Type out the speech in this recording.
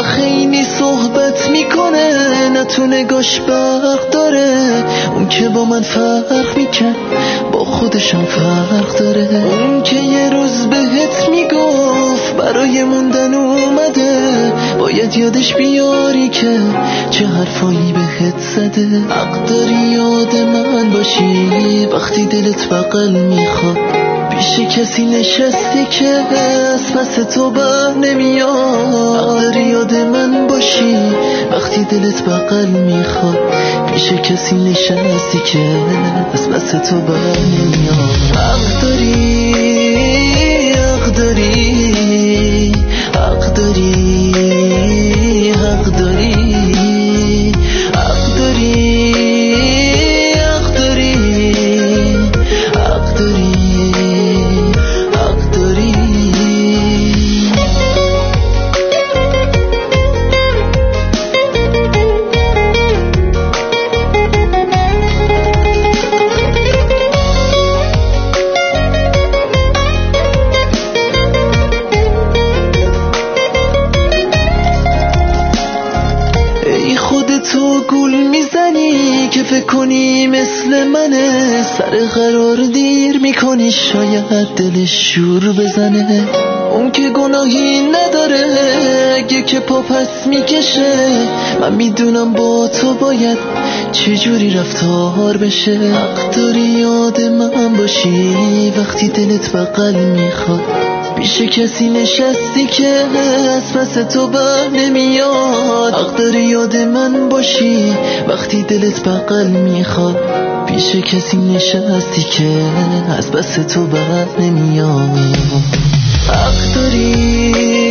خیلی صحبت میکنه، نه تو نگاش برق داره. اون که با من فرق میکن با خودشم فرق داره. اون که یه روز بهت میگفت برای موندن اومده، باید یادش بیاری که چه حرفایی بهت زده. حق داری یاد من باشی وقتی دلت بغل میخواد، پیش کسی نشستی که از پس تو بر نمیاد. حق داری یاد من باشی وقتی دلت بغل میخواد، پیش کسی نشستی که از پس تو بر نمیاد. حق داری، حق داری، حق داری، حق داری، حق داری، حق داری، حق داری، حق داری. ای خودتو گول میزنی که فکر کنی مثل منه، سر قرار دیر میکنی شاید دلش شور بزنه. اون که گناهی نداره اگه که پا پس میکشه، من میدونم با تو باید چجوری رفتار بشه. حق داری یاد من باشی وقتی دلت بغل میخواد، پیش کسی نشستی که از پس تو بر نمیاد. حق داری یاد من باشی وقتی دلت بغل میخواد، پیش کسی نشستی که از پس تو بر نمیاد. حق داری،